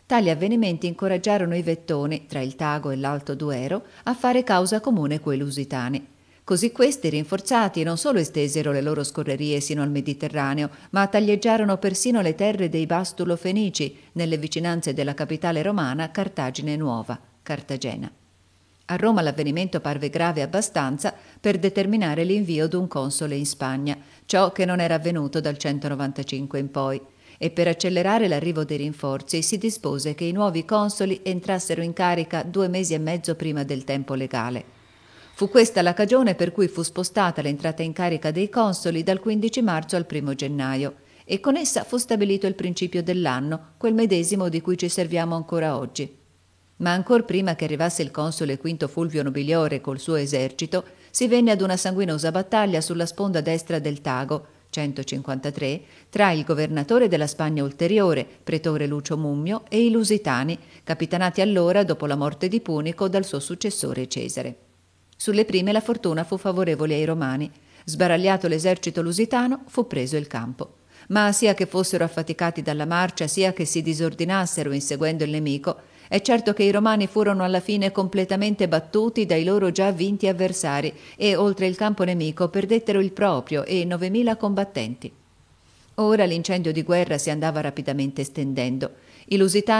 Tali avvenimenti incoraggiarono i Vettoni, tra il Tago e l'Alto Duero, a fare causa comune coi Lusitani. Così questi, rinforzati, non solo estesero le loro scorrerie sino al Mediterraneo, ma taglieggiarono persino le terre dei Bastulo-Fenici, nelle vicinanze della capitale romana Cartagine Nuova, Cartagena. A Roma l'avvenimento parve grave abbastanza per determinare l'invio d'un console in Spagna, ciò che non era avvenuto dal 195 in poi, e per accelerare l'arrivo dei rinforzi si dispose che i nuovi consoli entrassero in carica 2 mesi e mezzo prima del tempo legale. Fu questa la cagione per cui fu spostata l'entrata in carica dei consoli dal 15 marzo al 1 gennaio e con essa fu stabilito il principio dell'anno, quel medesimo di cui ci serviamo ancora oggi. Ma ancor prima che arrivasse il console Quinto Fulvio Nobiliore col suo esercito, si venne ad una sanguinosa battaglia sulla sponda destra del Tago, 153, tra il governatore della Spagna Ulteriore, pretore Lucio Mummio, e i Lusitani, capitanati allora, dopo la morte di Punico, dal suo successore Cesare. Sulle prime la fortuna fu favorevole ai Romani. Sbaragliato l'esercito lusitano, fu preso il campo. Ma sia che fossero affaticati dalla marcia, sia che si disordinassero inseguendo il nemico, è certo che i Romani furono alla fine completamente battuti dai loro già vinti avversari e, oltre il campo nemico, perdettero il proprio e 9.000 combattenti. Ora l'incendio di guerra si andava rapidamente estendendo. I lusitani